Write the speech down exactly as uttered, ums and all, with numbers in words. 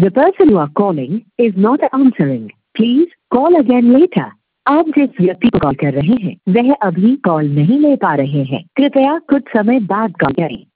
The person you are calling is not answering. Please call again later. आप जिस व्यक्ति को कॉल कर रहे हैं वह अभी कॉल नहीं ले पा रहे हैं। कृपया कुछ समय बाद कॉल करें।